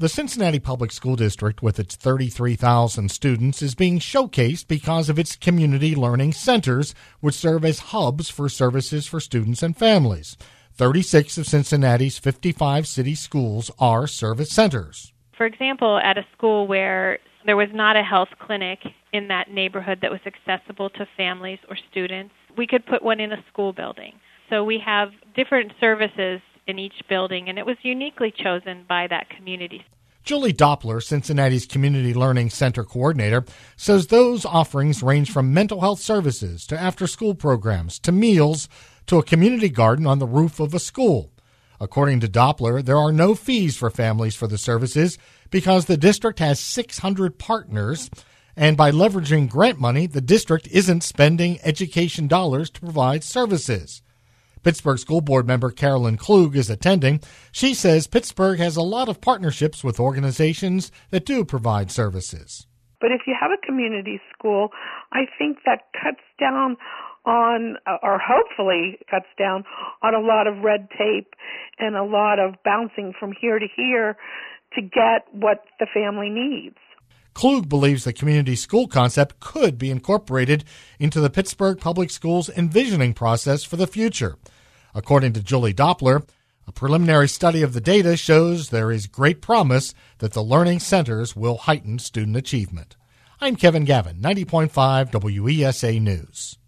The Cincinnati Public School District, with its 33,000 students, is being showcased because of its community learning centers, which serve as hubs for services for students and families. 36 of Cincinnati's 55 city schools are service centers. For example, at a school where there was not a health clinic in that neighborhood that was accessible to families or students, we could put one in a school building. So we have different services in each building, and it was uniquely chosen by that community. Julie Doppler, Cincinnati's Community Learning Center coordinator, says those offerings range from mental health services to after-school programs to meals to a community garden on the roof of a school. According to Doppler, there are no fees for families for the services because the district has 600 partners, and by leveraging grant money, the district isn't spending education dollars to provide services. Pittsburgh School Board member Carolyn Klug is attending. She says Pittsburgh has a lot of partnerships with organizations that do provide services. But if you have a community school, I think that cuts down on, or hopefully cuts down on a lot of red tape and a lot of bouncing from here to here to get what the family needs. Klug believes the community school concept could be incorporated into the Pittsburgh Public Schools envisioning process for the future. According to Julie Doppler, a preliminary study of the data shows there is great promise that the learning centers will heighten student achievement. I'm Kevin Gavin, 90.5 WESA News.